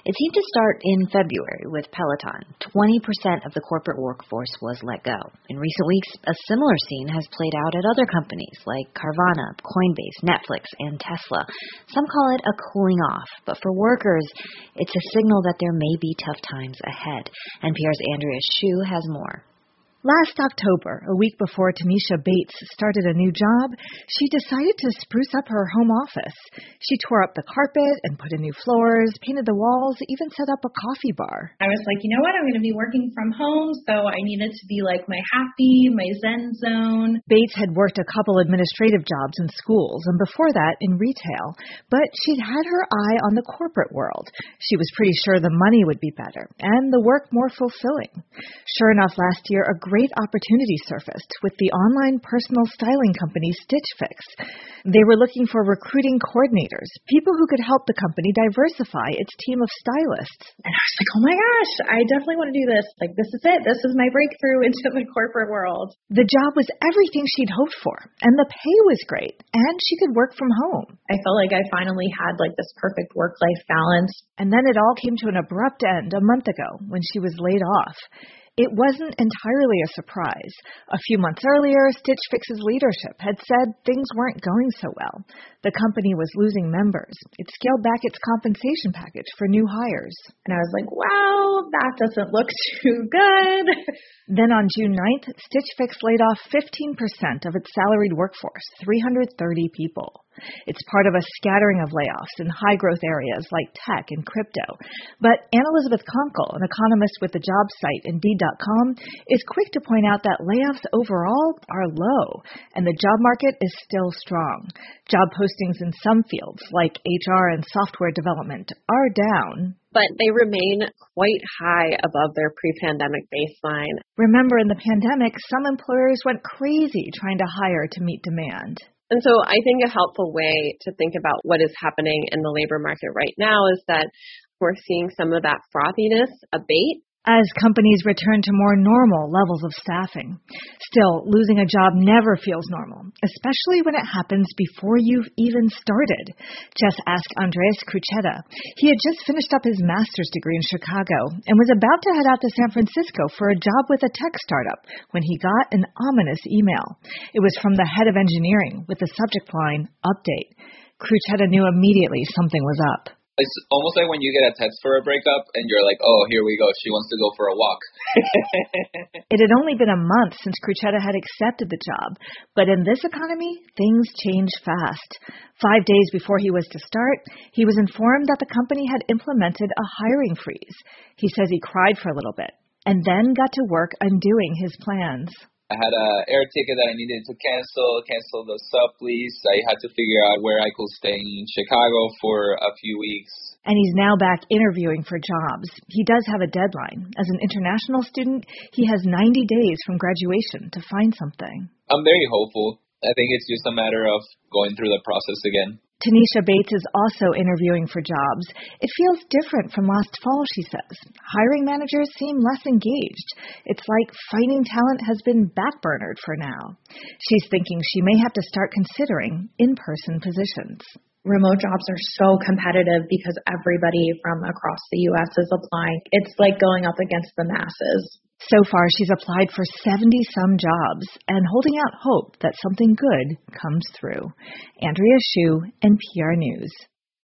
It seemed to start in February with Peloton. 20% of the corporate workforce was let go. In recent weeks, a similar scene has played out at other companies like Carvana, Coinbase, Netflix, and Tesla. Some call it a cooling off, but for workers, it's a signal that there may be tough times ahead. NPR's Andrea Hsu has more. Last October, a week before Tanisha Bates started a new job, she decided to spruce up her home office. She tore up the carpet and put in new floors, painted the walls, even set up a coffee bar. I was like, you know what? I'm going to be working from home, so I needed to be like my happy, my zen zone. Bates had worked a couple administrative jobs in schools and before that in retail, but she'd had her eye on the corporate world. She was pretty sure the money would be better and the work more fulfilling. Sure enough, last year, a great opportunity surfaced with the online personal styling company Stitch Fix. They were looking for recruiting coordinators, people who could help the company diversify its team of stylists. And I was like, oh my gosh, I definitely want to do this. Like, this is it. This is my breakthrough into the corporate world. The job was everything she'd hoped for, and the pay was great, and she could work from home. I felt like I finally had like this perfect work-life balance. And then it all came to an abrupt end a month ago when she was laid off. It wasn't entirely a surprise. A few months earlier, Stitch Fix's leadership had said things weren't going so well. The company was losing members. It scaled back its compensation package for new hires. And I was like, wow, that doesn't look too good. Then on June 9th, Stitch Fix laid off 15% of its salaried workforce, 330 people. It's part of a scattering of layoffs in high-growth areas like tech and crypto. But Anne Elizabeth Conkle, an economist with the job site Indeed.com, is quick to point out that layoffs overall are low, and the job market is still strong. Job postings in some fields, like HR and software development, are down. But they remain quite high above their pre-pandemic baseline. Remember, in the pandemic, some employers went crazy trying to hire to meet demand. And so I think a helpful way to think about what is happening in the labor market right now is that we're seeing some of that frothiness abate as companies return to more normal levels of staffing. Still, losing a job never feels normal, especially when it happens before you've even started. Just ask Andres Cruchetta. He had just finished up his master's degree in Chicago and was about to head out to San Francisco for a job with a tech startup when he got an ominous email. It was from the head of engineering with the subject line, "Update." Cruchetta knew immediately something was up. It's almost like when you get a text for a breakup and you're like, oh, here we go. She wants to go for a walk. It had only been a month since Cruchetta had accepted the job. But in this economy, things change fast. 5 days before he was to start, he was informed that the company had implemented a hiring freeze. He says he cried for a little bit and then got to work undoing his plans. I had an air ticket that I needed to cancel the sub lease. I had to figure out where I could stay in Chicago for a few weeks. And he's now back interviewing for jobs. He does have a deadline. As an international student, he has 90 days from graduation to find something. I'm very hopeful. I think it's just a matter of going through the process again. Tanisha Bates is also interviewing for jobs. It feels different from last fall, she says. Hiring managers seem less engaged. It's like finding talent has been backburnered for now. She's thinking she may have to start considering in-person positions. Remote jobs are so competitive because everybody from across the U.S. is applying. It's like going up against the masses. So far, she's applied for 70-some jobs and holding out hope that something good comes through. Andrea Hsu, NPR News.